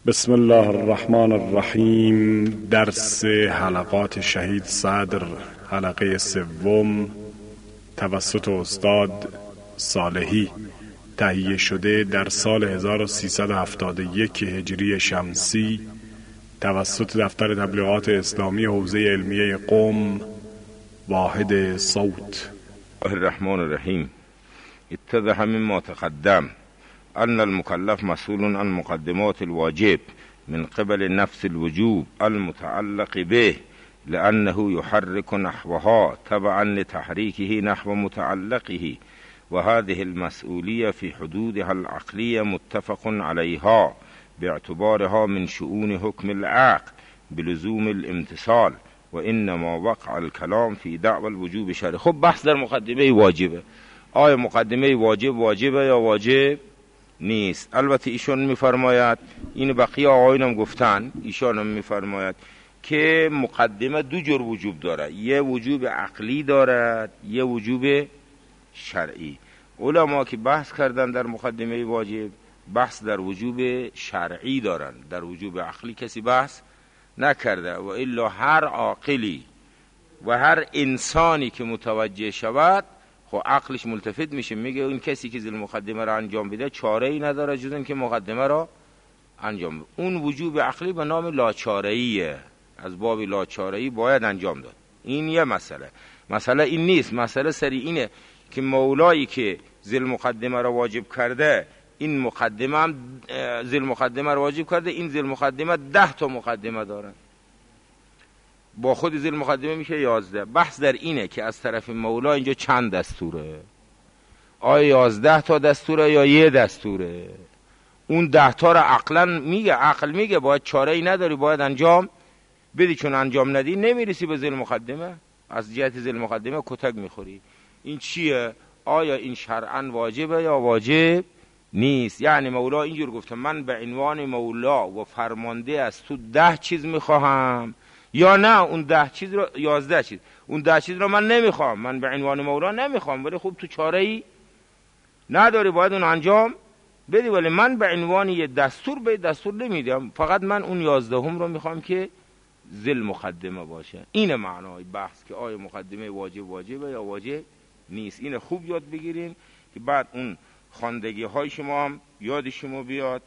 بسم الله الرحمن الرحیم. درس حلقات شهید صدر، حلقه سوم، توسط استاد صالحی، تهیه شده در سال 1371 هجری شمسی توسط دفتر تبلیغات اسلامی حوزه علمیه قم، واحد صوت. الرحمن الرحیم. اتضح مما تقدم أن المكلف مسؤول عن مقدمات الواجب من قبل نفس الوجوب المتعلق به، لأنه يحرك نحوها تبعا لتحريكه نحو متعلقه، وهذه المسؤولية في حدودها العقلية متفق عليها باعتبارها من شؤون حكم العقل بلزوم الامتثال، وإنما وقع الكلام في دعوى الوجوب شرعي. خب بحث در مقدمه واجبه. آیا مقدمه واجبه یا واجب نیست؟ البته ایشون میفرماید، این بقیه آقایونم گفتن، ایشون هم میفرماید که مقدمه دو جور وجوب داره، یه وجوب عقلی دارد، یه وجوب شرعی. علما که بحث کردن در مقدمه واجب، بحث در وجوب شرعی دارن، در وجوب عقلی کسی بحث نکرده. و الا هر عاقلی و هر انسانی که متوجه شود، خب عقلش ملتفت میشه، میگه این کسی که زیر مقدمه را انجام بده چاره ای نداره جز این که مقدمه را انجام بده. اون وجوب عقلی به نام لاچاره‌ایه، از باب لاچاره‌ای باید انجام داد. این یه مسئله این نیست. مسئله سری اینه که مولایی که زیر مقدمه را واجب کرده، این مقدمه هم زیر مقدمه را واجب کرده، این زیر مقدمه 10 تا مقدمه داره، با خود زیر مقدمه میشه 11. بحث در اینه که از طرف مولا اینجا چند دستوره، آیا 11 تا دستوره یا یه دستوره؟ اون 10 تا را عقلا میگه، عقل میگه باید چاره ای نداری، باید انجام بدی، چون انجام ندی نمیرسی به زیر مقدمه، از جهت زیر مقدمه کتک میخوری. این چیه؟ آیا این شرعا واجبه یا واجب نیست؟ یعنی مولا اینجور گفته من به عنوان مولا و فرمانده از تو 10 چیز میخواهم، یا نه اون 10 چیز رو 11 چیز، اون 10 چیز رو من نمیخوام، من به عنوان مولا نمیخوام، ولی خب تو چاره ای نداری، باید اون انجام بدی، ولی من به عنوان یه دستور به دستور نمیدم، فقط من اون 11 رو میخوام که ذل مقدمه باشه. این معنای بحث که آیا مقدمه واجبه یا واجب نیست. این خوب یاد بگیرین که بعد اون خواندگی های شما هم یاد شما بیاد.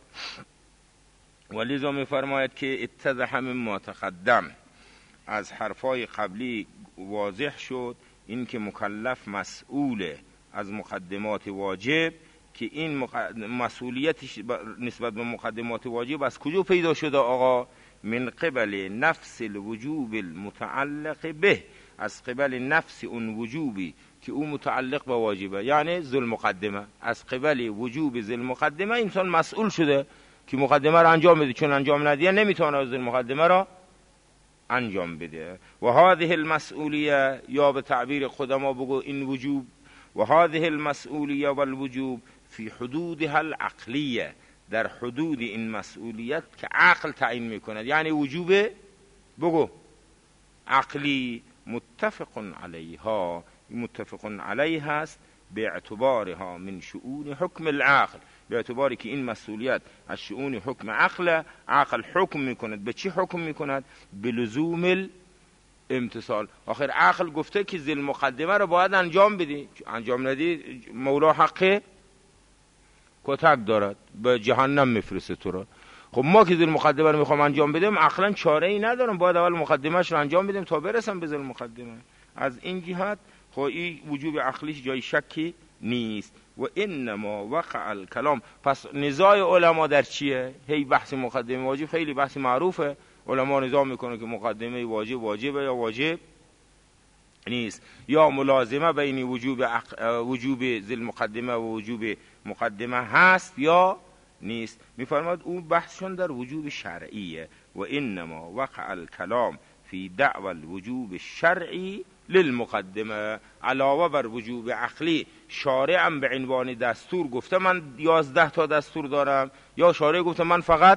ولیذا میفرماید که اتضح مما تقدم، از حرفای قبلی واضح شد این که مکلف مسئول از مقدمات واجب، که این مسئولیتش نسبت به مقدمات واجب از کجا پیدا شده آقا؟ من قبل نفس الوجوب المتعلق به، از قبل نفس اون وجوبی که اون متعلق به واجبه، یعنی ذل مقدمه. از قبل وجوب ذل مقدمه انسان مسئول شده که مقدمه را انجام بده، چون انجام ندیه نمیتونه ذل مقدمه را انجام بده. و هذه المسئولیه، یا به تعبیر خودما بگو این وجوب، و هذه المسئولیه و الوجوب فی حدودها العقلیه، در حدود این مسئولیت که عقل تعیین میکند، یعنی وجوب بگو عقلی، متفق علیها، متفق علیها است به اعتبارها من شؤون حکم العقل، به اعتباری که این مسئولیت از شؤون حکم عقل، عقل حکم میکند. به چی حکم میکند؟ بلزوم الامتثال. آخر عقل گفته که ذل مقدمه رو باید انجام بدی، انجام ندی مولا حق کتک دارد، به جهنم میفرسته تو را. خب ما که ذل مقدمه رو میخوام انجام بدیم، عقلا چاره ای ندارم، باید اول مقدمهش رو انجام بدیم تا برسم به ذل مقدمه. از این جهت خب این وجوب عقلیش جای شکی نیست. و انما وقع الکلام، پس نزاع علما در چیه؟ هی بحث مقدمه واجب خیلی بحث معروفه، علما نزاع میکنه که مقدمه واجبه یا واجب نیست، یا ملازمه بین وجوب ذل مقدمه و وجوب مقدمه هست یا نیست. میفرماد اون بحثشون در وجوب شرعیه. و انما وقع الکلام فی دعوى الوجوب الشرعی للمقدمه، علاوه بر وجوب عقلی شارعم به عنوان دستور گفته من 11 تا دستور دارم، یا شارع گفته من فقط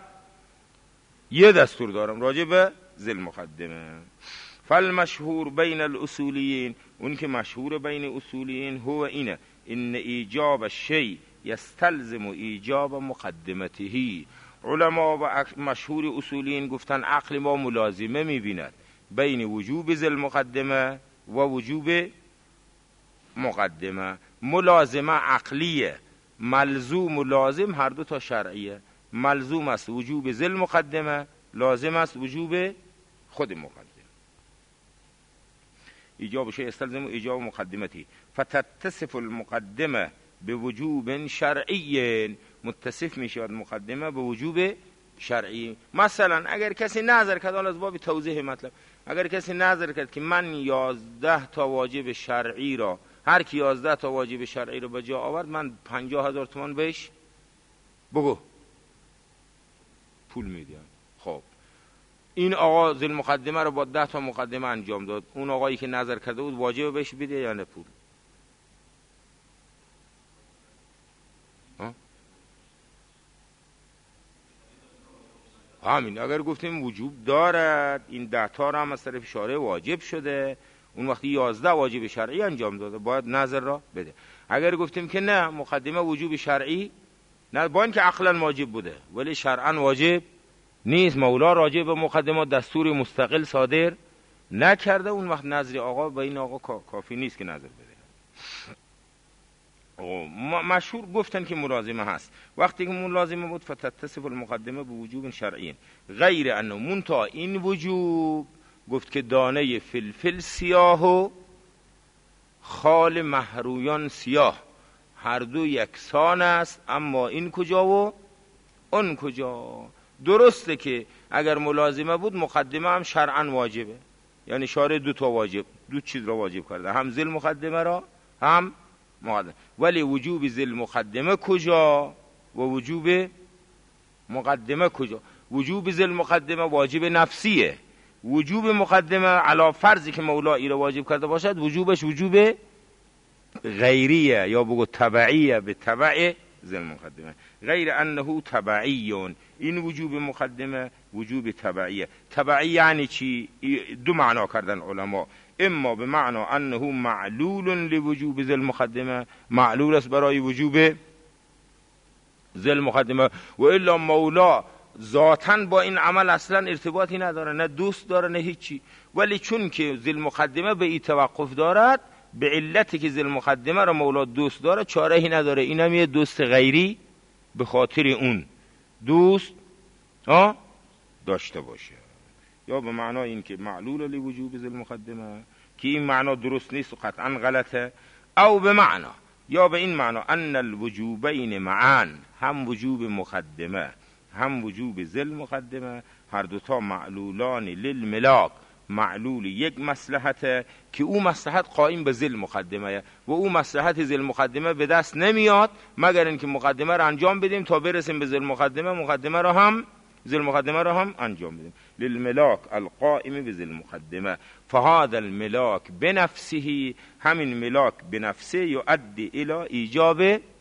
یه دستور دارم راجع به ذل مقدمه. فالمشهور بین الاصولیین، اون که مشهور بین اصولیین هو اینه، ان ایجاب الشیء یستلزم ایجاب مقدمته، علما و مشهور اصولین گفتن عقل ما ملازمه میبیند بین وجوب ذی المقدمه و وجوب مقدمه. ملازمه عقلیه، ملزوم و لازم هر دو تا شرعیه. ملزوم است وجوب ذی المقدمه، لازم است وجوب خود مقدمه. ایجاب شیء استلزم ایجاب مقدمتی فتتصف المقدمه به وجوب شرعی، متصف می شود مقدمه به وجوب شرعی. مثلا اگر کسی نظر کرد، حالا از باب توضیح مطلب، اگر کسی نظر کرد که من 11 تا واجب شرعی را، هر کی 11 تا واجب شرعی را به جا آورد من 50,000 تومان بهش بگو پول میدم. خب این آقا ذی المقدمه رو با 10 تا مقدمه انجام داد، اون آقایی که نظر کرده بود واجب بهش بده یا نه پول؟ همین اگر گفتیم وجوب دارد، این 10 تا هم از طرف شارع واجب شده، اون وقتی 11 واجب شرعی انجام داده باید نظر را بده. اگر گفتیم که نه مقدمه وجوب شرعی نه، با اینکه عقلا واجب بوده ولی شرعا واجب نیست، مولا راجع به مقدمه دستور مستقل صادر نکرده، اون وقت نظر آقا به این آقا کافی نیست که نظر بده. مشهور گفتن که ملازمه هست. وقتی که ملازمه بود فتتصف المقدمه به وجوب شرعی غیر انه منتها این وجوب گفت که دانه فلفل سیاه و خال محرویان سیاه هر دو یکسان است، اما این کجا و اون کجا. درسته که اگر ملازمه بود مقدمه هم شرعا واجبه، یعنی شارع 2 تا واجب، 2 چیز را واجب کرده، هم ذی المقدمه را هم مقدمه. ولی وجوب ذی المقدمه کجا و وجوب مقدمه کجا؟ وجوب ذی المقدمه واجب نفسیه، وجوب مقدمه علی فرضی که مولا ای را واجب کرده باشد وجوبش وجوب غیریه یا بگو تبعیه به تبع ذی المقدمه، غیر انه تبعیون. این وجوب مقدمه وجوب تبعیه. تبعی یعنی چی؟ 2 معنا کردن علما، اما به معنا انه معلول لوجوب ذی المقدمه، معلول است برای وجوب ذی المقدمه، و الا مولا ذاتاً با این عمل اصلا ارتباطی نداره، نه دوست داره نه هیچی، ولی چون که ذی المقدمه به این توقف دارد، به علتی که ذی المقدمه را مولا دوست داره چاره‌ای نداره، اینم یه دوست غیری به خاطر اون دوست داشته باشه. یا به معنای این که معلول لوجوب ذی المقدمه که این معنا درست نیست و قطعا غلطه، او به معنا یا به این معنا ان الوجوبین معا، هم وجوب مقدمه هم وجوب ذی المقدمه هر دوتا معلولان للملاک، معلول یک مصلحته که او مصلحت قائم به ذی المقدمه و او مصلحت ذی المقدمه به دست نمیاد مگر اینکه مقدمه را انجام بدیم تا برسیم به ذی المقدمه، ذی المقدمه را هم انجام بدیم. للملاک القائم به ذی المقدمه فهذا الملاک بنفسه، همین ملاک بنفسه یؤدی الی ایجاب،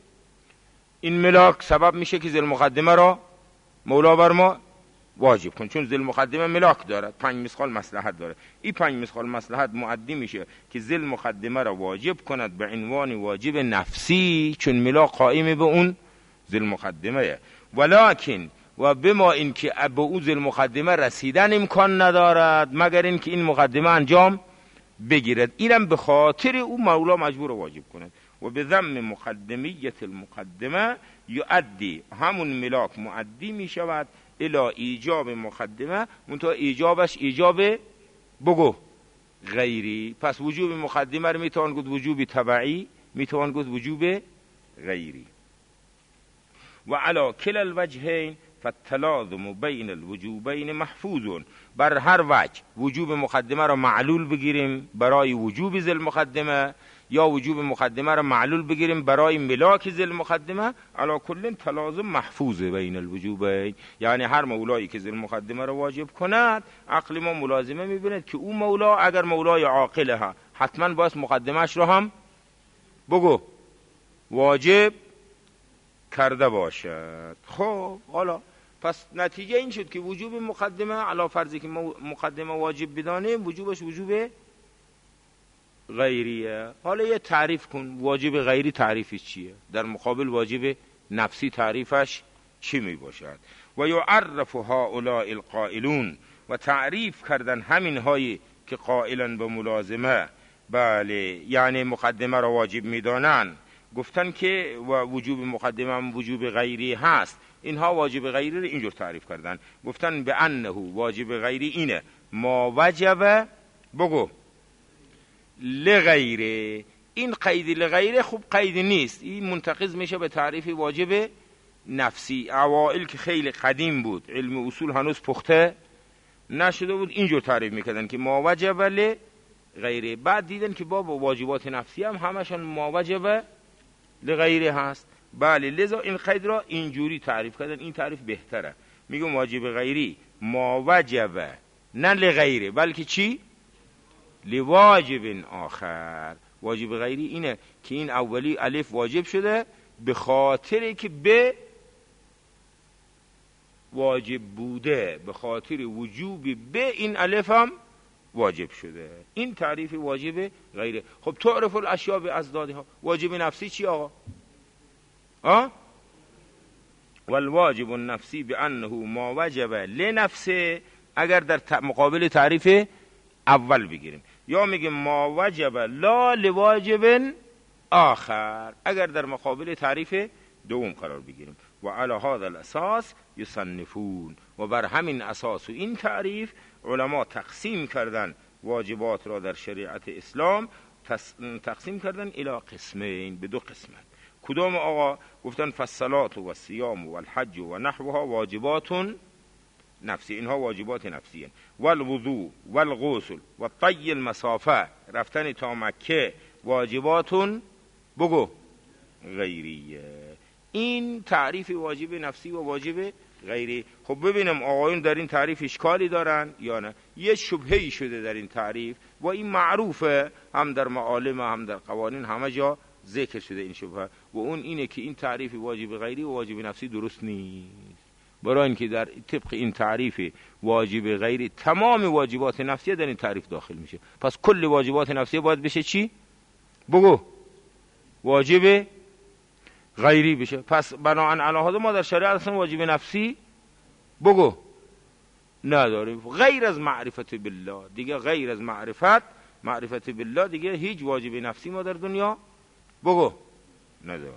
این ملاک سبب میشه که ذی المقدمه را مولا بر ما واجب کن، چون ذی المقدمه ملاک دارد، 5 مثقال مصلحت داره، این 5 مثقال مصلحت مؤدی میشه که ذی المقدمه را واجب کند به عنوان واجب نفسی، چون ملاک قائم به اون ذی المقدمه. ولکن و بما اینکه به اون ذی المقدمه رسیدن امکان ندارد مگر اینکه این مقدمه انجام بگیرد، اینم به خاطر اون مولا مجبور واجب کند. و به ذم مقدمیت المقدمه یؤدی، همون ملاک مؤدی می شود الی ایجاب مقدمه، منتها ایجابش ایجاب بگو غیری. پس وجوب مقدمه رو میتوان گفت وجوب تبعی، میتوان گفت وجوب غیری. و علی کل الوجهین فالتلازم بین الوجوبین محفوظ، بر هر وجه وجوب مقدمه را معلول بگیریم برای وجوب ذی المقدمه یا وجوب مقدمه را معلول بگیریم برای ملاک ذی المقدمه، علی کل تلازم محفوظ بین الوجوبین، یعنی هر مولایی که ذی المقدمه را واجب کند عقل ما ملازمه میبیند که اون مولا اگر مولای عاقله ها حتما باید مقدمهش را هم بگو واجب کرده باشد. خب حالا پس نتیجه این شد که وجوب مقدمه علی فرضی که مقدمه واجب بدانیم وجوبش وجوب غیریه. حالا یه تعریف کن واجب غیری تعریفش چیه، در مقابل واجب نفسی تعریفش چی می باشد. و یعرف هؤلاء القائلون، و تعریف کردن همین هایی که قائلن به ملازمه، بله یعنی مقدمه را واجب میدانن، گفتن که و وجوب مقدمه هم وجوب غیری هست، اینها واجب غیری رو اینجور تعریف کردن، گفتن به انه واجب غیری اینه ما وجب بگو لغیره. این قید لغیره خوب قید نیست، این منتقض میشه به تعریف واجب نفسی. اوائل که خیلی قدیم بود، علم اصول هنوز پخته نشده بود، اینجور تعریف میکردن که ما وجب لغیره، بعد دیدن که بابا واجبات نفسی هم همشان ما وجب لغیره هست، بله لذا این قید را اینجوری تعریف کردن. این تعریف بهتره، میگم واجب غیری ما وجب نه لغیره بلکه چی؟ لواجب آخر. واجب غیری اینه که این اولی الف واجب شده به خاطر که به واجب بوده، به خاطر وجوب به این الف هم واجب شده. این تعریف واجب غیره. خب تعرف الاشیاء بازدادها. واجب نفسی چی آقا؟ والواجب النفسی بانه ما وجب لنفسه، اگر در مقابل تعریف اول بگیریم، یا میگیم ما وجب لا لواجب آخر، اگر در مقابل تعریف دوم قرار بگیریم. و علی هذا الاساس یصنفون، و بر همین اساس و این تعریف علما تقسیم کردن واجبات را در شریعت اسلام، تقسیم کردن الی قسمین، به دو قسمت. کدام آقا؟ گفتن فالصلاة و الصیام و الحج و نحوها واجبات نفسی، اینها واجبات نفسیه. والوضوء والغسل و طی المسافه، رفتن تا مکه، واجبات بگو غیریه. این تعریف واجب نفسی و واجب غیری. خب ببینم آقایون در این تعریف اشکالی دارن یا نه؟ یه شبهه‌ای شده در این تعریف و این معروفه، هم در معالم هم در قوانین همه جا ذکر شده این شبهه، و اون اینه که این تعریف واجب غیری و واجب نفسی درست نیست، برای اینکه در طبق این تعریف واجب غیری تمام واجبات نفسیه در این تعریف داخل میشه، پس کل واجبات نفسیه باید بشه چی؟ بگو واجب غیری بشه. پس بناهن علی ما در شریعت اصلا واجب نفسی بگو نداریم، غیر از معرفت بالله دیگه، غیر از معرفت بالله دیگه هیچ واجب نفسی ما در دنیا بگو نداریم.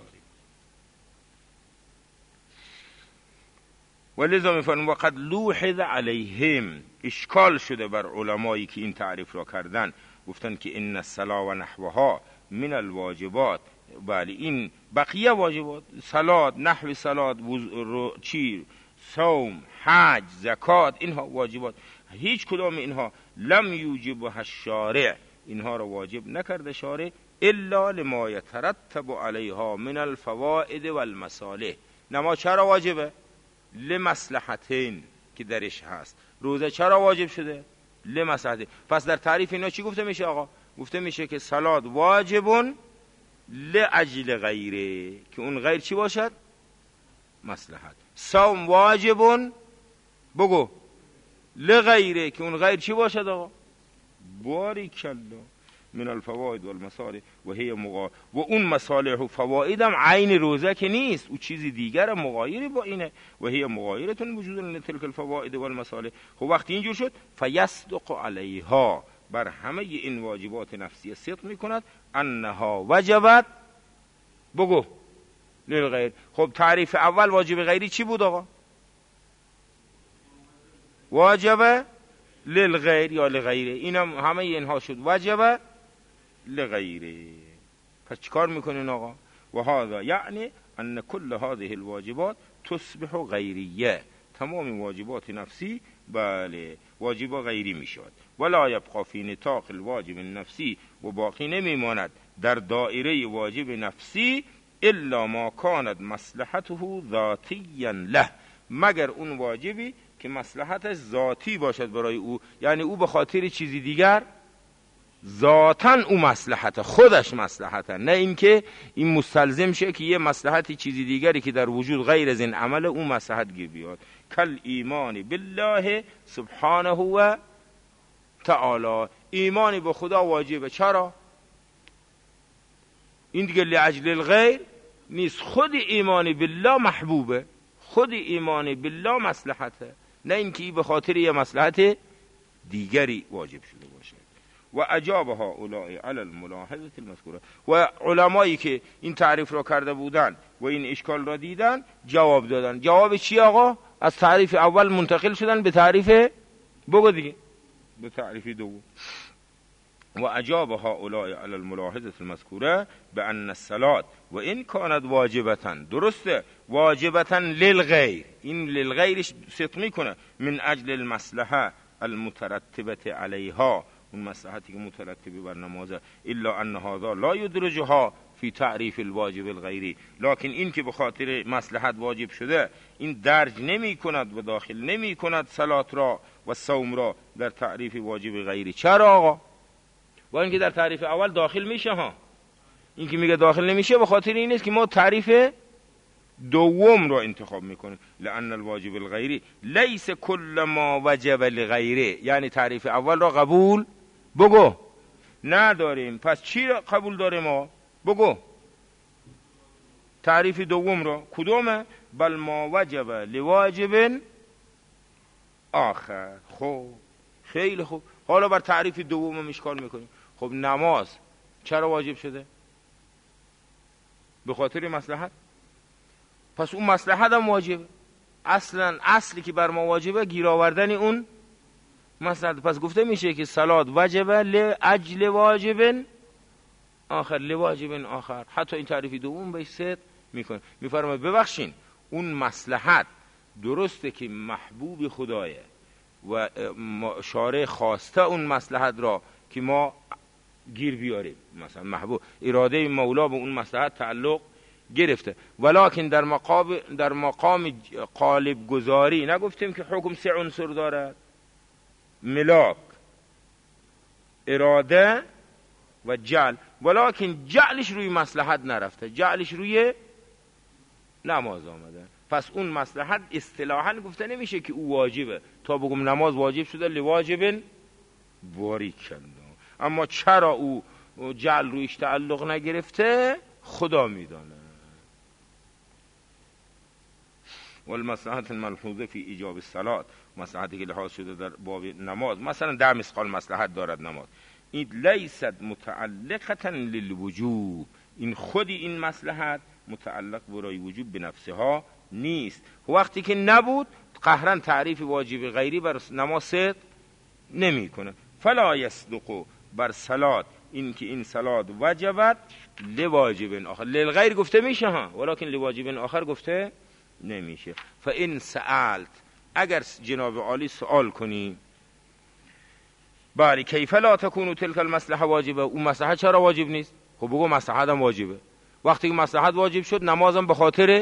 ولذا میفرمون وقد لوحظ علیهم، اشکال شده بر علمایی که این تعریف را کردن، گفتن که ان الصلاة و نحوها من الواجبات، بله این بقیه واجبات، صلات، نحو صلات، چی، صوم، حج، زکات، اینها واجبات، هیچ کدام اینها لم یوجبها الشارع، اینها را واجب نکرده شارع، الا لما یترتب علیها من الفوائد والمصالح. نماز چرا واجبه؟ لمصلحتین که درش هست. روزه چرا واجب شده؟ لمصلحتین. پس در تعریف اینا چی گفته میشه آقا؟ گفته میشه که صلات واجبون لاجل غیره، که اون غیر چی باشد؟ مصلحت. صوم واجبون بگو لغیره، که اون غیر چی باشد آقا؟ باریکالله من الفوائد والمصالح و هی و اون مصالح و فواید هم عین روزه که نیست، او چیزی دیگر مغایری با اینه. و هی مغایرتون وجود لتلک الفوائد والمصالح. خب وقتی اینجور شد فیصدق علیها، بر همه این واجبات نفسیه صدق میکند انها وجبت بگو للغیر. خب تعریف اول واجب غیری چی بود آقا؟ واجب للغیر یا لغیره، اینم همه اینها شد واجب لغیره. پس چیکار میکنین آقا؟ و هذا یعنی ان کل هذه الواجبات تصبح غیریه، تمام واجبات نفسی بله واجب غیری میشود. ولا یبقى فی نطاق الواجب النفسی، و باقی نمیماند در دائره واجب نفسی الا ما کانت مصلحته ذاتیا له، مگر اون واجبی که مصلحتش ذاتی باشد برای او، یعنی او به خاطر چیزی دیگر ذاتاً او مصلحته، خودش مصلحته، نه اینکه این مستلزم شه که یه مصلحتی چیزی دیگری که در وجود غیر از این عمل او مصلحت گیر بیاد. کل ایمان بالله سبحانه و تعالی، ایمانی به خدا واجبه. چرا؟ این دیگه لاجل الغیر نیست، خود ایمانی بالله محبوبه، خود ایمان بالله مصلحته، نه اینکه به خاطر یه مصلحت دیگری واجب شده باشه. و اجاب هؤلاء علی الملاحظه المذکوره، و علمایی که این تعریف را کرده بودن و این اشکال را دیدن جواب دادن. جواب چی آقا؟ از تعریف اول منتقل شدن به تعریف بگو دیگه، به تعریف دوم. و اجاب هؤلاء علی الملاحظه المذکوره بان الصلاه و ان كانت واجبتا، درسته واجبتا للغیر، این للغیرش صدق میکنه، من اجل المصلحه المترتبه علیها، اون مصلحتی که مترتبه بر نمازه، الا ان هذا لا یدرجها فی تعریف الواجب الغیری، لکن این که به خاطر مصلحت واجب شده این درج نمی کند و داخل نمی کند صلات را و صوم را در تعریف واجب غیری. چرا آقا؟ با اینکه در تعریف اول داخل میشه ها، این که میگه داخل نمیشه به خاطر این است که ما تعریف دوم را انتخاب میکنیم، لان الواجب الغیری لیس کل ما وجب لغیره، یعنی تعریف اول را قبول بگو نداریم. پس چی را قبول داریم ما؟ بگو تعریف دوم را. کدومه؟ بل ما وجب لواجب آخر. خب خیلی خوب، حالا بر تعریف دوم اشکال میکنیم. خب نماز چرا واجب شده؟ به خاطر مصلحت. پس اون مصلحت هم واجبه. اصلا اصلی که بر ما واجبه گیر آوردن اون مصلحت. پس گفته میشه که صلات وجبه لاجل واجب آخر، لواجب آخر. حتی این تعریف دوم بهش صدق میکنه. میفرماید ببخشین اون مصلحت درسته که محبوب خدایه و شارع خواسته اون مصلحت را که ما گیر بیاریم، مثلا محبوب اراده مولا به اون مصلحت تعلق گرفته، ولکن در مقام قالب گذاری نگفتیم که حکم 3 عنصر دارد: ملاک، اراده و جعل، ولکن جعلش روی مصلحت نرفته، جعلش روی نماز آمده. پس اون مصلحت اصطلاحاً گفته نمیشه که او واجبه، تا بگم نماز واجب شده لواجب باریکالله. اما چرا او جعل رویش تعلق نگرفته خدا میدانه. والمصلحت الملحوظه فی ایجاب الصلاه، مصلحتی که لحاظ شده در باب نماز، مثلا 10 مثقال مصلحت دارد نماز، این لیست متعلقه للوجوب، این خودی این مصلحت متعلق برای وجوب به نفسها نیست. وقتی که نبود قهرن تعریف واجب غیری بر نماز صدق نمی کنه. فلا یصدق بر صلات این که این صلات وجبت لواجب آخر، للغیر گفته میشه ها، ولکن لواجب آخر گفته نمیشه. فان سألت، اگر جناب عالی سوال کنی، باری کیف لا تکون تلک المصلحه واجبه، اون مصلحه چرا واجب نیست؟ خب بگو مصلحت هم واجبه. وقتی که مصلحت واجب شد نمازم به خاطر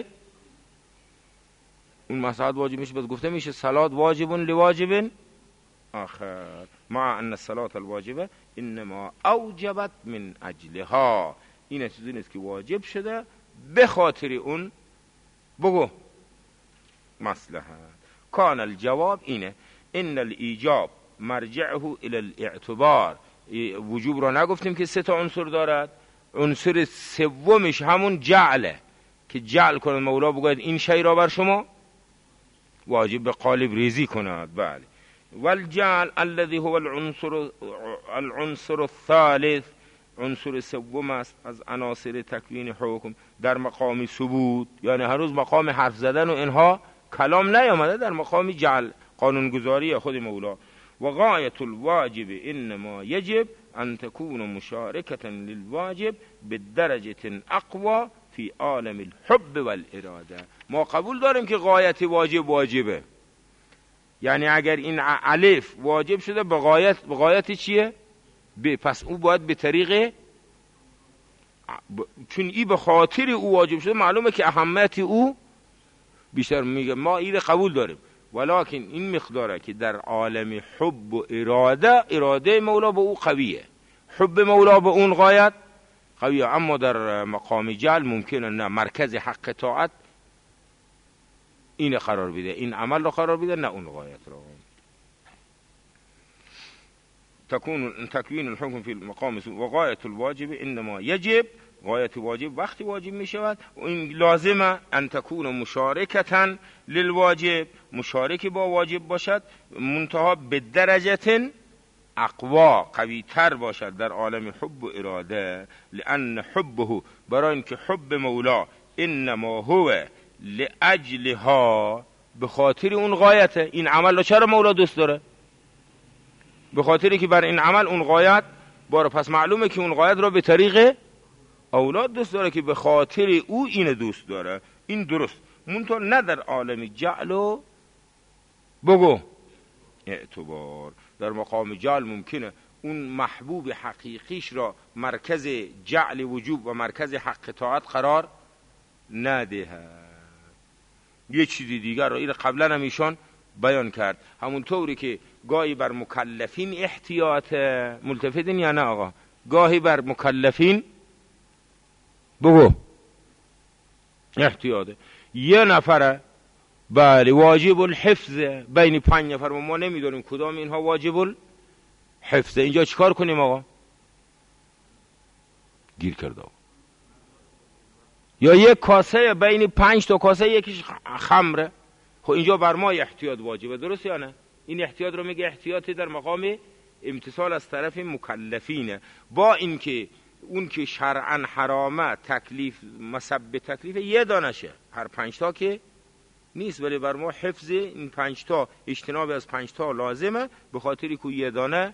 اون مصلحت واجب میشه، بس گفته میشه صلات واجب لواجب آخر، مع ان الصلاه الواجبه انما اوجبت من اجلها، این چیزی نیست که واجب شده به خاطر اون بگو مصلحت. کان الجواب اینه ان الایجاب مرجعه الى الاعتبار، وجوب را نگفتیم که 3 عنصر دارد، عنصر سومش همون جعله که جعل کنه مولا بگوید این شی را بر شما واجب به قالب ریزی کند. بله. والجعل الذي هو العنصر الثالث، عنصر سوم است از عناصر تکوین حکم در مقام ثبوت، یعنی هر روز مقام حرف زدن و اینها کلام نیامده، در مقام جعل قانونگذاری خود مولا. و غایت الواجب انما یجب ان تكون مشارکة للواجب بدرجة اقوى فی عالم الحب والاراده. ما قبول داریم که غایت واجب واجبه، یعنی اگر این الف واجب شده به غایت چیه؟ پس او باید به طریق چون ای به خاطر او واجب شده معلومه که اهمیت او بیشتر. میگه ما این قبول داریم، ولکن این مقداره که در عالم حب و اراده مولا به او قویه، حب مولا به اون غایت قویه، اما در مقام جعل ممکنه نه مرکز حق طاعت این قرار بده، این عمل رو قرار بده، نه اون غایت رو. تكوين الحكم في المقام و غایت الواجب انما یجب غایت واجب وقتی واجب می شود این لازمه ان تکون مشارکتاً للواجب، مشارک با واجب باشد، منتها به درجه اقوا، قوی تر باشد در عالم حب و اراده. لان حبه، برای اینکه حب مولا انما هو لاجلها، به خاطر اون غایته. این عمل رو چرا مولا دوست داره؟ به خاطری که بر این عمل اون غایت باره. پس معلومه که اون غایت رو به طریق اولاد دوست داره که به خاطر او اینه دوست داره. این درست، منطور نه در عالم جعل و بگو اعتبار. در مقام جعل ممکنه اون محبوب حقیقیش را مرکز جعل وجوب و مرکز حق طاعت قرار نده. یه چیزی دیگر رو این قبلا هم ایشان بیان کرد، همون طوری که گاهی بر مکلفین احتیاط، ملتفتین یا نه آقا، گاهی بر مکلفین بگو احتیاطه. یه نفره بله واجب الحفظ بین 5 نفر و ما نمیدونیم کدام اینها واجب الحفظ. اینجا چیکار کنیم آقا؟ گیر کرده آقا. یا یک کاسه بین 5 تا کاسه یکیش خمره، خب اینجا بر ما احتیاط واجبه، درست یا نه؟ این احتیاط رو میگه احتیاطی در مقام امتثال از طرف مکلفینه، با اینکه اون که شرعا حرامه تکلیف مسبب تکلیف یه دانشه، هر 5 تا که نیست، ولی بر ما حفظ این 5 تا، اجتناب از 5 تا لازمه، به خاطری که یه دانه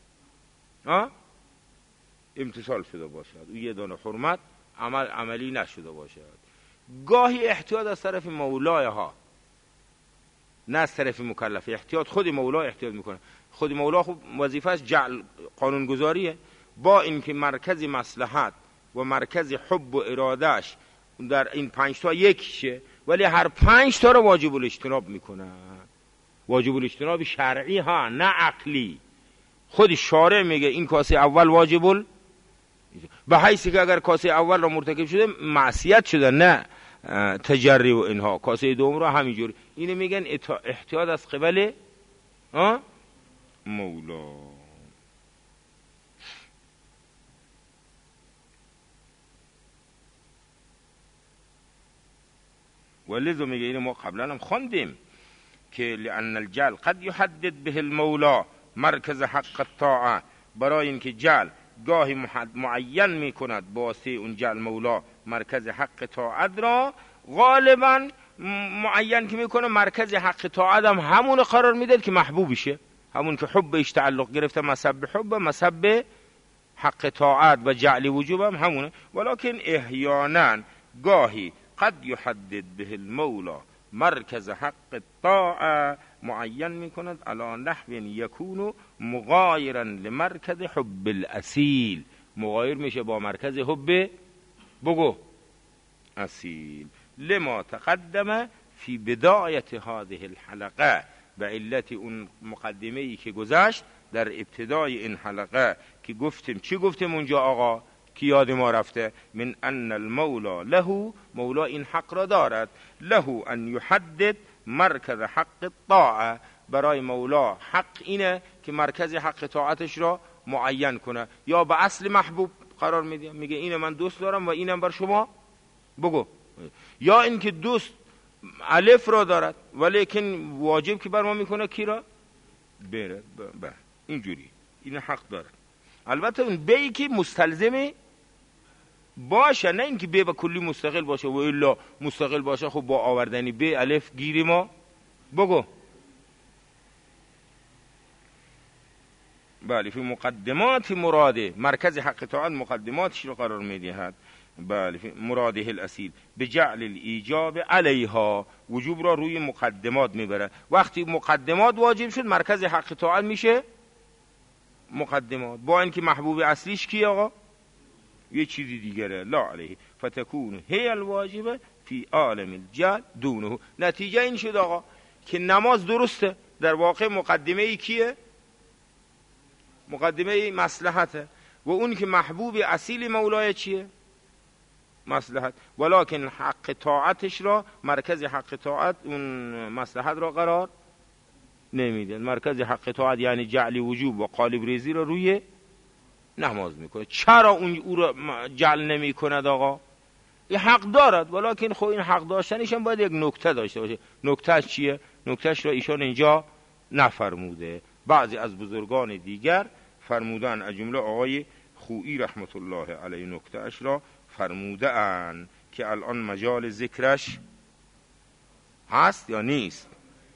امتثال شده باشد، و یه دانه حرمت عملی نشده باشد. گاهی احتیاط از طرف مولای ها، نه از طرف مکلف. احتیاط خود مولا احتیاط میکنه. خود مولا خب وظیفه‌اش جعل قانونگذاریه، با اینکه مرکز مصلحت و مرکز حب و ارادهش در این 5 تا یکیشه، ولی هر 5 تا رو واجب الاجتناب میکنه. واجب الاجتناب شرعی ها، نه عقلی. خود شارع میگه این کاسه اول واجب به حیثی که اگر کاسه اول را مرتکب شده معصیت شده، نه تجری و اینها. کاسه دوم را همینجور. اینو میگن احتیاط از قبل مولا. ولذا میگه اینو ما قبلا هم خواندیم که لأن الجعل قد يحدد به المولا مرکز حق الطاعه، برای اینکه جعل گاهی معین میکند واسه اون جعل مولا مرکز حق طاعت را، غالبا معین که میکنه مرکز حق طاعت هم همون قرار میده که محبوبشه، همون که حبش تعلق گرفته مسبب حب، مسبب حق طاعت و جعل وجوب هم همونه. ولكن احیانا گاهی قد يحدد به المولا مرکز حق الطاعه، معین میکند علی نحو یکون مغایرا لمرکز حب الاصیل، مغایر میشه با مرکز حب بگو اصیل. لما تقدم فی بدایت هذه الحلقه، به علت اون مقدمه ای که گذشت در ابتدای این حلقه که گفتیم. چی گفتیم اونجا آقا که یاد ما رفته؟ من ان المولا له، مولا این حق را دارد، له ان یحدد مرکز حق الطاعه، برای مولا حق اینه که مرکز حق طاعتش را معین کنه، یا به اصل محبوب قرار میده، میگه اینه من دوست دارم و اینم بر شما بگو، یا اینکه دوست الف را دارد ولیکن واجب که بر ما میکنه کی را بره اینجوری، این حق دارد. البته اون بی که مستلزمه باشه، نه اینکه بی با کلی مستقل باشه، و الا مستقل باشه خب با آوردنی بی الف گیری ما بگو. بله فی مقدمات مراده، مرکز حق طاعت مقدماتش رو قرار میدهد. بله فی مراده الاصیل بجعل الایجاب علیها، وجوب را روی مقدمات میبره. وقتی مقدمات واجب شد مرکز حق طاعت میشه مقدمات، با اینکه محبوب اصلیش کی آقا؟ یه چیزی دیگره. لا علیه فتکون هی الواجبه فی عالم الجعل دونه. نتیجه این شد آقا که نماز درسته، در واقع مقدمه ای کیه؟ مقدمه مصلحته، و اون که محبوب اصیل مولای چیه؟ مصلحت. ولکن حق طاعتش را، مرکز حق طاعت اون مصلحت را قرار نمیده. مرکز حق طاعت یعنی جعل وجوب و قالب ریزی را روی نماز میکنه. چرا اون او را جعل نمی کند آقا؟ این حق دارد، ولیکن خب این حق داشتنش هم باید یک نکته داشته باشه. نکتهش چیه؟ نکتهش را ایشان اینجا نفرموده. بعضی از بزرگان دیگر فرمودن، از جمله آقای خویی رحمت الله علیه نکتهش را فرموده ان که الان مجال ذکرش هست یا نیست.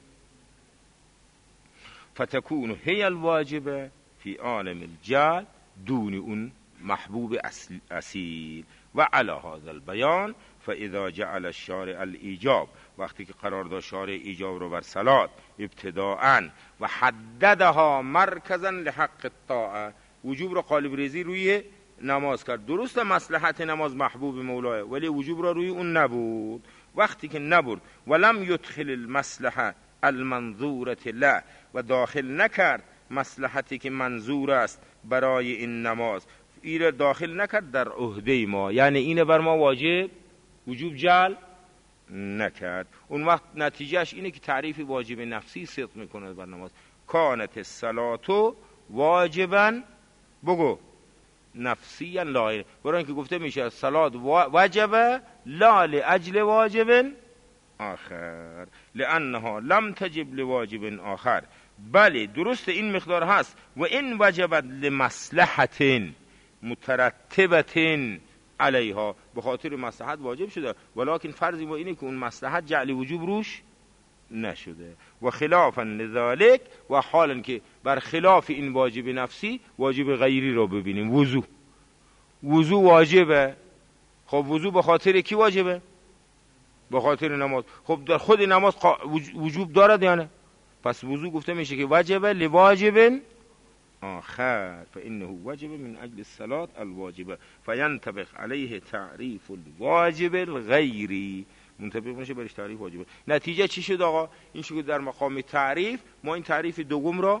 فتکون هی الواجبه فی عالم الجعل دون اون محبوب اصیل و علی هذا البیان فاذا جعل الشارع الایجاب، وقتی که قرار داد شارع ایجاب رو بر صلات ابتداءً و حددها مرکزا لحق الطاعه، وجوب رو قالب ریزی روی نماز کرد. درست مصلحت نماز محبوب مولاه، ولی وجوب رو روی اون نبود. وقتی که نبود ولم یدخل المصلحه المنظورة له، و داخل نکرد مصلحتی که منظور است برای این نماز، این داخل نکرد در عهده ما، یعنی اینه بر ما واجب وجوب جعل نکرد. اون وقت نتیجهش اینه که تعریف واجب نفسی صدق میکنه بر نماز. کانت الصلاة واجبا، بگو نفسیا لا، برای اینکه گفته میشه صلات واجب لا لاجل واجب آخر لانها لم تجب لواجب آخر. بله درست این مقدار هست. و این وجبت لمصلحت مترتبت علیها، به خاطر مصلحت واجب شده، ولکن فرضی ما اینه که اون مصلحت جعل وجوب روش نشده. و خلافا لذالک، و حالا که بر خلاف این واجب نفسی واجب غیری رو ببینیم. وضو واجبه. خب وضو به خاطر کی واجبه؟ به خاطر نماز. خب در خود نماز وجوب دارد یا نه؟ پس وضو گفته میشه که واجبه لواجب آخر فانه واجب من اجل الصلاة الواجبه فینطبق علیه تعریف الواجب الغیری، منطبق میشه برش تعریف واجبه. نتیجه چی شد آقا؟ این شد در مقام تعریف ما این تعریف دوم را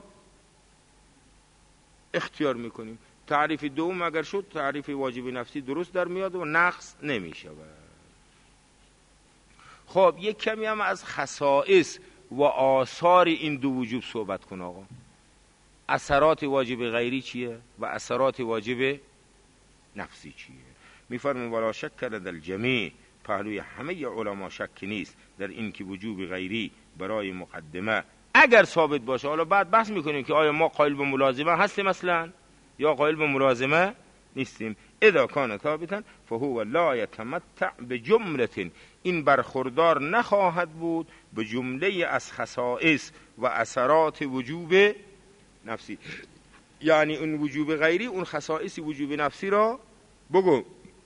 اختیار میکنیم. تعریف دوم اگر شد تعریف واجب نفسی درست در میاد و نقص نمیشه. خب یک کمی هم از خصائص و آثار این دو وجوب صحبت کن آقا. اثرات واجب غیری چیه و اثرات واجب نفسی چیه؟ میفرمون ولا شک لدى الجمیع، پهلوی همه علما شک نیست در این که وجوب غیری برای مقدمه اگر ثابت باشه، حالا بعد بحث میکنیم که آیا ما قائل به ملازمه هستیم مثلا یا قائل به ملازمه نیستیم. اذا کان ثابتا فهو لا یتمتع بجمله، این برخوردار نخواهد بود به جمله از خصائص و اثرات وجوب نفسی. یعنی اون وجوب غیری اون خصائص وجوب نفسی را بگو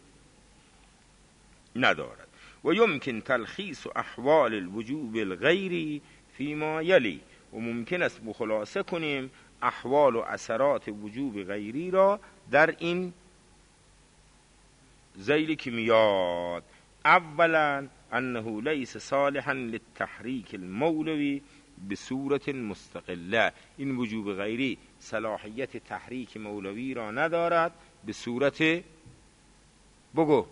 ندارد. و یمکن تلخیص احوال الوجوب الغیری فیما یلی، و ممکن است خلاصه کنیم احوال و اثرات وجوب غیری را در این ذیلی که میاد. اولا انه لیس صالحا للتحریک المولوی بصورت مستقله، این وجوب غیری صلاحیت تحریک مولوی را ندارد به صورت بگو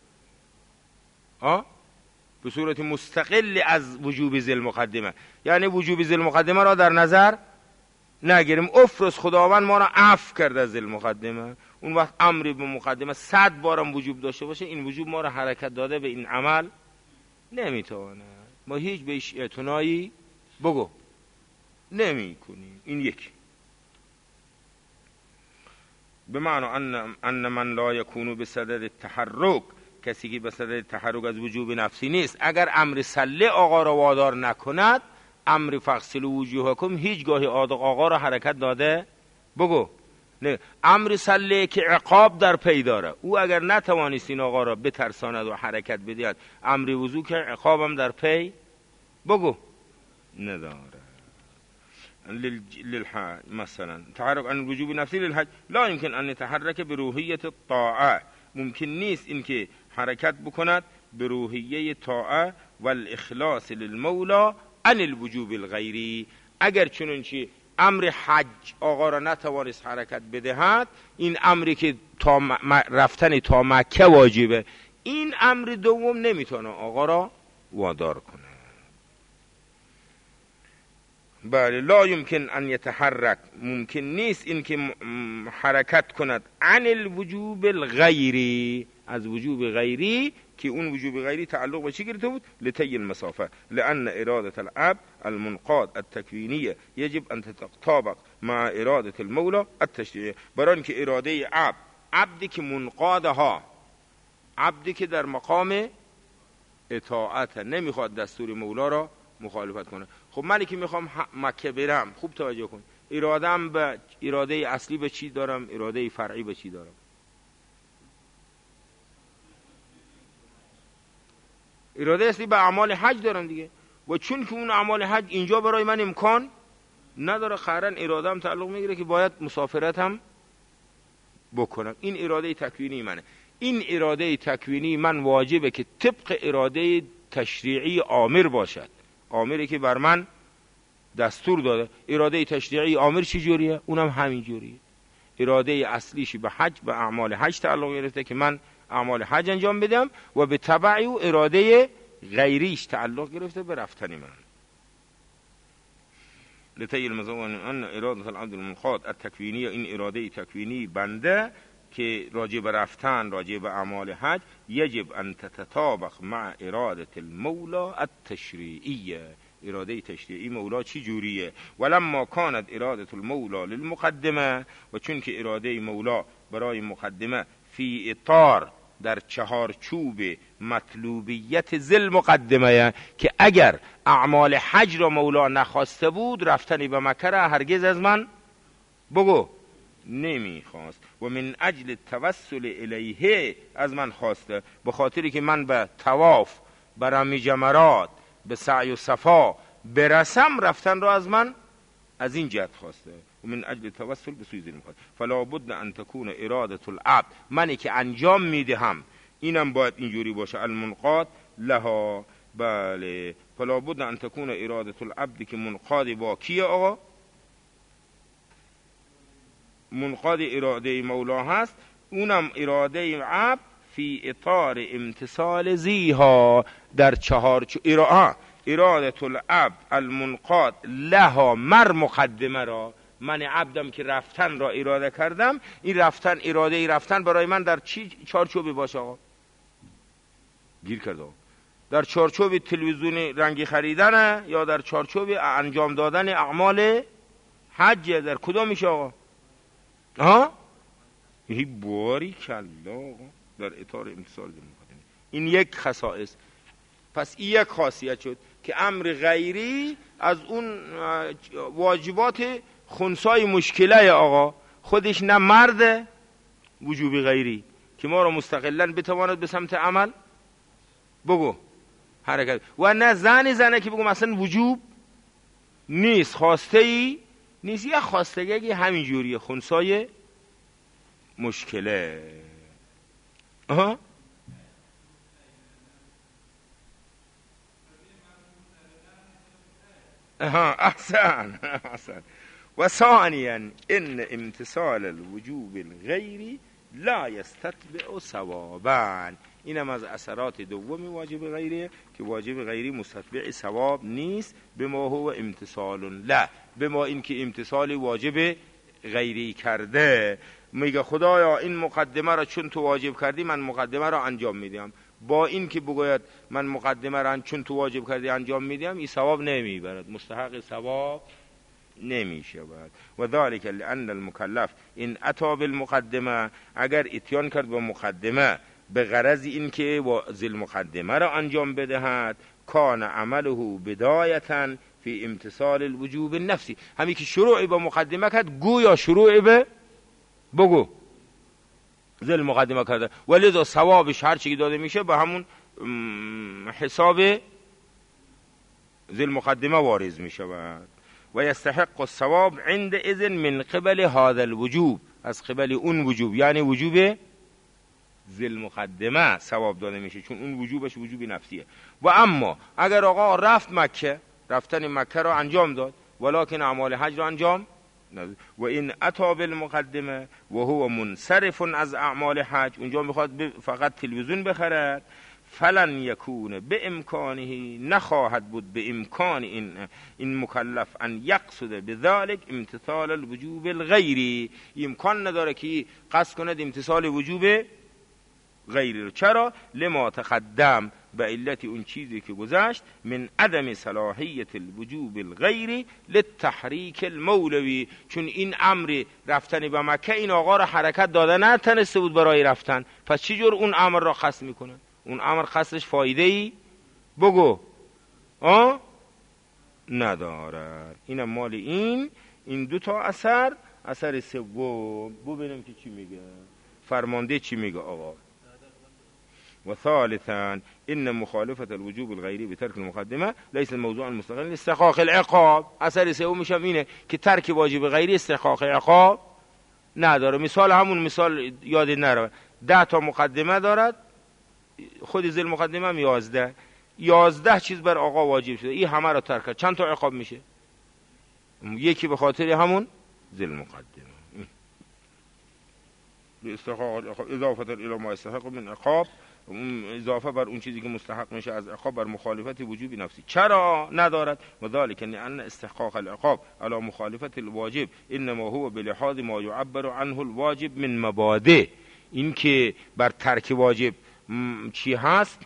به صورت مستقل از وجوب ذی المقدمه. یعنی وجوب ذی المقدمه را در نظر نگیریم. افرض خداوند ما را عفو کرده از ذی المقدمه، اون وقت امری به مقدمه 100 بارم وجوب داشته باشه، این وجوب ما را حرکت داده به این عمل نمیتونه، ما هیچ بهش اعتنایی بگو نمی کنیم. این یک. به معنی ان من لا یکونو به صدد التحرک، کسی که به صدد تحرک از وجوب نفسی نیست، اگر امر سله آقا را وادار نکند، امر فغسلوا وجوهکم هیچگاهی آقا را حرکت داده بگو نه. امر سله که عقاب در پی داره، او اگر نتوانست این آقا را بترساند و حرکت بدهد، امر وضو که عقابم در پی بگو نداره. للحج مثلا تحرک عن وجوب نفسی للحج لا يمكن ان يتحرك بروحیه الطاعه، ممکن نیست اینکه حرکت بکند به روحیه طاعه و الاخلاص للمولا عن الوجوب الغیری. اگر چنانچه امر حج آقا را نتوانست حرکت بدهد، این امری که رفتن تا مکه واجبه، این امر دوم نمیتونه آقا را وادار کنه. بله لا یمکن ان یتحرک، ممکن نیست این که حرکت کند عن الوجوب الغیری، از وجوب غیری، که اون وجوب غیری تعلق به چی گرفته بود؟ لطی المسافه، لان اراده العبد المنقاد التکوینیه یجب ان تتطابق مع اراده المولى التشریعیه. برای اینکه اراده عبدی که منقادها، عبدی که در مقام اطاعت نمیخواد دستور مولا را مخالفت کنه. خب منی که میخوام مکه برم، خوب توجه کن، اراده‌ام به اراده اصلی به چی دارم؟ اراده فرعی به چی دارم؟ اراده اصلی به اعمال حج دارم دیگه. و چون که اون اعمال حج اینجا برای من امکان نداره، قرن اراده‌ام تعلق میگیره که باید مسافرت هم بکنم. این اراده تکوینی منه. این اراده تکوینی من واجبه که طبق اراده تشریعی آمر باشد، آمری که بر من دستور داده. اراده تشریعی آمر چی جوریه؟ اونم همین جوریه. اراده اصلیشی به حج، به اعمال حج تعلق گرفته که من اعمال حج انجام بدم، و به تبعی و اراده غیریش تعلق گرفته به رفتن من. لطی المزون ان اراده العبد المنقاد التکوینی، این اراده تکوینی بنده که راجع به رفتن، راجع به اعمال حج، یجب ان تتطابق مع اراده المولا التشریعیه. اراده تشریعی مولا چی جوریه؟ ولما کانت اراده المولا للمقدمه، و چون که اراده مولا برای مقدمه فی اطار، در چهارچوب مطلوبیت ذل مقدمه، که اگر اعمال حج را مولا نخواسته بود رفتنی به مکه را هرگز از من بگو نمیخواست. و من اجل توسل الیه، از من خواسته به خاطری که من به طواف، به رمی جمرات، به سعی و صفا برسم، رفتن را از من از این جهت خواسته. و من اجل توسل به سوی ذل مقدمه فلا بد ان تكون اراده العبد، منی که انجام میدهم اینم باید اینجوری باشه، المنقاد لها. بله فلا بد ان تكون اراده العبد، که منقاد با کیه آقا؟ منقاد اراده مولا هست، اونم اراده عبد فی اطار امتصال زیها، در اراده العبد المنقاد لها، مر مقدمه را، من عبدم که رفتن را اراده کردم، این رفتن، اراده رفتن برای من در چی چارچوبی باشه آقا؟ گیر کرده، در چارچوب تلویزیون رنگی خریدنه یا در چارچوب انجام دادن اعمال حج؟ در کدام میشه آقا؟ این باری کلا در اطار امتصال مقدمه. این یک خصائص. پس این یک خاصیت شد که امر غیری از اون واجبات خنثای مشکله آقا، خودش نه مرد وجوب غیری که ما رو مستقلا بتواند به سمت عمل بگو حرکت، و نه زنه که بگو مثلا وجوب نیست، خواسته ای نیست، یک خواستگی همین جوریه، خنثای مشکله. احسن. و ثانیا ان امتصال الوجوب الغیری لا یستتبع ثوابا، اینم از اثرات دوم واجب غیری که واجب غیری مستتبع ثواب نیست، به ما هو امتصال له، به ما این که امتصال واجب غیری کرده. میگه خدایا این مقدمه را چون تو واجب کردی من مقدمه را انجام میدم، با این که بگوید من مقدمه را چون تو واجب کردی انجام میدم، این ثواب نمیبرد، مستحق ثواب نمیشود. و ذلك لان المکلف ان اتى بالمقدمه، اگر اتیان کرد با مقدمه به غرض این که ذل مقدمه را انجام بدهد، کان عمله بدایتا فی امتصال الوجوب النفسی، همین که شروعی با مقدمه کرد گویا شروعی به بگو ذل مقدمه کرده، ولذا ثوابش هر چی داده میشه به همون حساب ذل مقدمه وارد میشه و یستحق الثواب عند اذن من قبل هذا الوجوب، از قبل اون وجوب، یعنی وجوب ذل مقدمه ثواب داده میشه، چون اون وجوبش وجوب نفسیه. و اما اگر آقا رفت مکه، رفتن مکه را انجام داد ولکن اعمال حج را انجام نداد، و این اتی بالمقدمه و هو منصرف از اعمال حج، اونجا میخواد فقط تلویزیون بخرد، فلن یکون به امکانه، نخواهد بود به امکان این مکلف ان یقصد بذلك امتثال الوجوب الغیری، امکان نداره که قصد کند امتثال وجوب غیری رو. چرا؟ لما تقدم، به علت اون چیزی که گذشت، من عدم صلاحیت الوجوب الغیری للتحریک المولوی، چون این امر رفتن به مکه این آقا را حرکت داده نتنسته بود برای رفتن، پس چی جور اون امر را خصم میکنه؟ اون امر خصش فایده ای بگو ندارد. اینم مال این دو تا اثر سوم. ببینیم که چی میگه فرمانده، چی میگه آقا. و ثالثا ان مخالفه الوجوب الغیری بترک المقدمه لیس موضوعا مستقلا لاستحقاق العقاب. اثر سومش هم اینه که ترک واجب غیری استحقاق عقاب نداره. مثال همون مثال یاد نره، 10 تا مقدمه دارد، خود ذیل مقدمه هم 11 چیز بر آقا واجب شده، این همه را ترک کرد، چند تا عقاب میشه؟ یکی به خاطر همون ذیل مقدمه. استحقاق اضافه الی ما استحق من عقاب، اضافه بر اون چیزی که مستحق میشه از عقاب بر مخالفت وجوبی نفسی. چرا ندارد؟ و ذلك ان استحقاق العقاب على مخالفت الواجب انما هو بلحاظ ما يعبر عنه الواجب من مبادئ. این که بر ترک واجب چی هست؟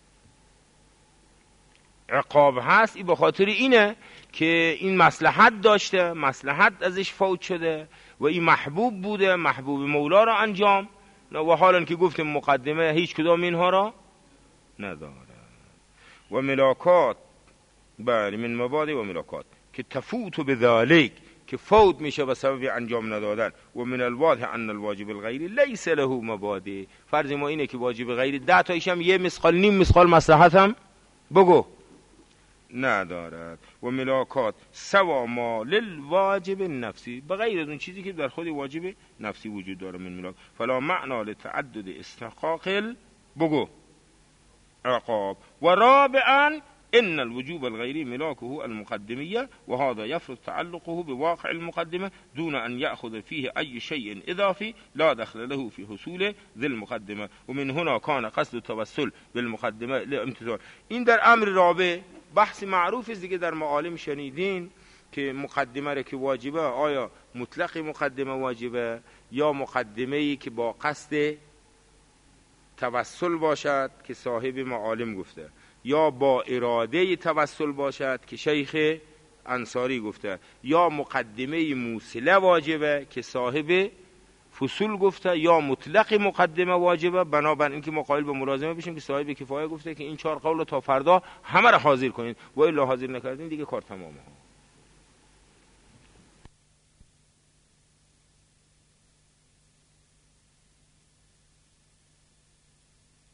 عقاب هست. این به خاطر اینه که این مصلحت داشته، مصلحت ازش فوت شده و این محبوب بوده، محبوب مولا را انجام، و حالا که گفتیم مقدمه هیچ کدام اینها را نداره. و ملاکات، بله من مبادئ و ملاکات که تفوت بذالک، که فوت میشه به سبب انجام ندادن. و من الواضح ان الواجب الغیری لیس له مبادئ. فرض ما اینه که واجب غیری 10 تایش هم یه مثقال نیم مثقال مصلحت هم بگو ندارد. و ملاکات سوا ما للواجب نفسی، بغیر از اون چیزی که در خود واجب نفسی وجود داره من ملاک، فلا معنا لتعدد استحقاق بگو عقاب. و رابعا ان الوجوب الغيري ملاكه المقدمية وهذا يفرض تعلقه بواقع المقدمة دون أن يأخذ فيه أي شيء إضافي لا دخل له في حصول ذي المقدمة. ومن هنا كان قصد التوسل بالمقدمة لامتثال. این در امر رابع بحث معروف است دیگه، در معالم شنیدین که مقدمه را که واجبه آیا مطلق مقدمه واجبه یا مقدمه‌ای که با قصد توسل باشد که صاحب معالم گفته، یا با اراده توسل باشد که شیخ انصاری گفته، یا مقدمه موصله واجبه که صاحب فصول گفته، یا مطلق مقدمه واجبه. بنابراین اینکه ما قائل به ملازمه بشیم که صاحب کفایه گفته که این 4 قول تا فردا همه را حاضر کنید، و الا حاضر نکردین دیگه کار تمامه.